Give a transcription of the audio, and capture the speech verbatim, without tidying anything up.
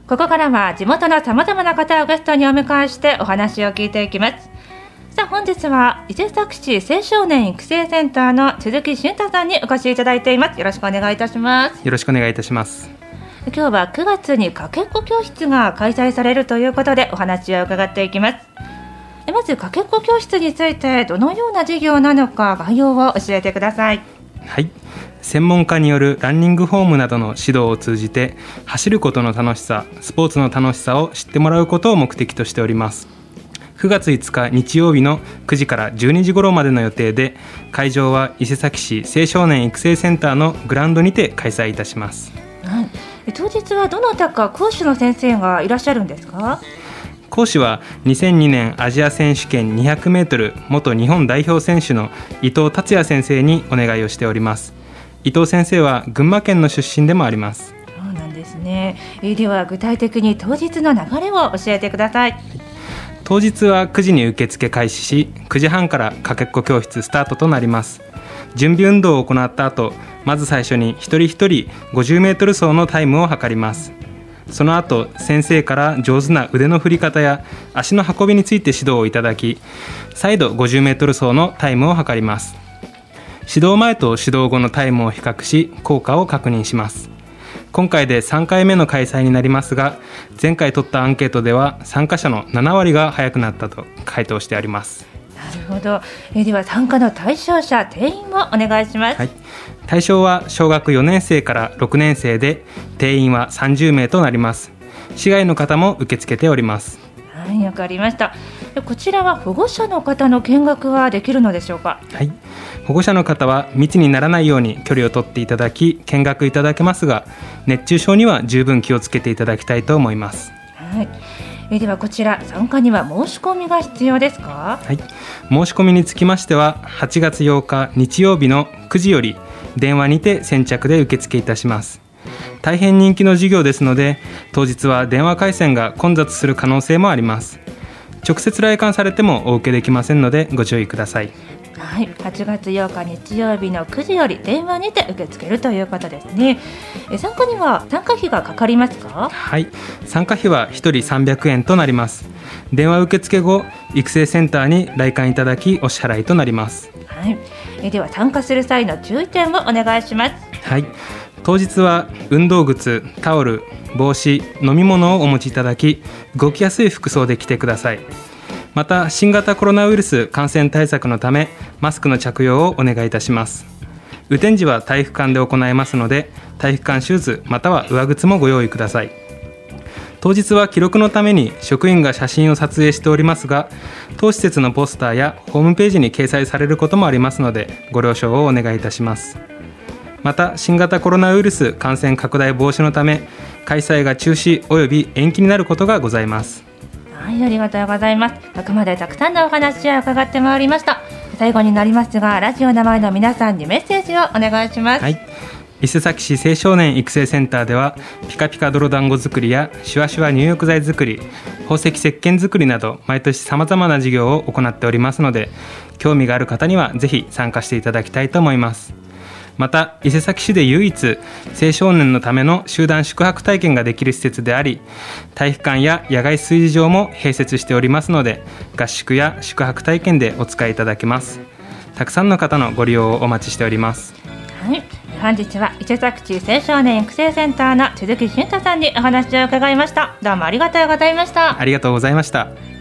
ここからは地元のさまざまな方をゲストにお迎えしてお話を聞いていきます。さあ本日は伊勢崎市青少年育成センターの鈴木俊太さんにお越しいただいています。よろしくお願いいたします。 よろしくお願いいたします。 今日はくがつにかけっこ教室が開催されるということでお話を伺っていきます。まずかけっこ教室についてどのような授業なのか概要を教えてください。 はい、専門家によるランニングフォームなどの指導を通じて走ることの楽しさ、スポーツの楽しさを知ってもらうことを目的としております。くがついつか日曜日のくじからじゅうにじ頃までの予定で、会場は伊勢崎市青少年育成センターのグラウンドにて開催いたします。 はい、当日はどなたか講師の先生がいらっしゃるんですか？ 講師はにせんにねんアジア選手権にひゃくメートル元日本代表選手の伊藤達也先生にお願いをしております。伊藤先生は群馬県の出身でもあります。 そうなんですね。えでは具体的に当日の流れを教えてください。 当日はくじに受付開始し、くじはんからかけっこ教室スタートとなります。準備運動を行った後、まず最初に一人一人ごじゅうメートル走のタイムを測ります。その後、先生から上手な腕の振り方や足の運びについて指導をいただき、再度ごじゅうメートル走のタイムを測ります。指導前と指導後のタイムを比較し、効果を確認します。今回でさんかいめの開催になりますが、前回取ったアンケートでは参加者のななわりが速くなったと回答してあります。 なるほど。えでは参加の対象者定員をお願いします。 はい、対象は小学よねん生からろくねん生で、定員はさんじゅうめいとなります。市外の方も受け付けております。 はい、わかりました。こちらは保護者の方の見学はできるのでしょうか？ はい、保護者の方は密にならないように距離を取っていただき見学いただけますが、熱中症には十分気をつけていただきたいと思います。 はい、えではこちら参加には申し込みが必要ですか？ はい、申し込みにつきましてははちがつようか日曜日のくじより電話にて先着で受付いたします。大変人気の授業ですので、当日は電話回線が混雑する可能性もあります。直接来館されてもお受けできませんのでご注意ください。 はい、はちがつようか日曜日のくじより電話にて受け付けるということですね。え参加には参加費がかかりますか？ はい、参加費はひとりさんびゃくえんとなります。電話受付後、育成センターに来館いただきお支払いとなります。 はい、えでは参加する際の注意点をお願いします。 はい、当日は運動靴、タオル、帽子、飲み物をお持ちいただき、動きやすい服装で来てください。また新型コロナウイルス感染対策のためマスクの着用をお願いいたします。雨天時は体育館で行いますので、体育館シューズまたは上靴もご用意ください。当日は記録のために職員が写真を撮影しておりますが、当施設のポスターやホームページに掲載されることもありますのでご了承をお願いいたします。また新型コロナウイルス感染拡大防止のため開催が中止および延期になることがございます。 はい、ありがとうございます。ここまでたくさんのお話を伺ってまいりました。最後になりますが、ラジオの前の皆さんにメッセージをお願いします。 はい、伊勢崎市青少年育成センターではピカピカ泥団子作りやシュワシュワ入浴剤作り、宝石石鹸作りなど毎年さまざまな授業を行っておりますので、興味がある方にはぜひ参加していただきたいと思います。また伊勢崎市で唯一青少年のための集団宿泊体験ができる施設であり、体育館や野外炊事場も併設しておりますので、合宿や宿泊体験でお使いいただけます。たくさんの方のご利用をお待ちしております。 はい、本日は伊勢崎市青少年育成センターの鈴木俊太さんにお話を伺いました。どうもありがとうございました。 ありがとうございました。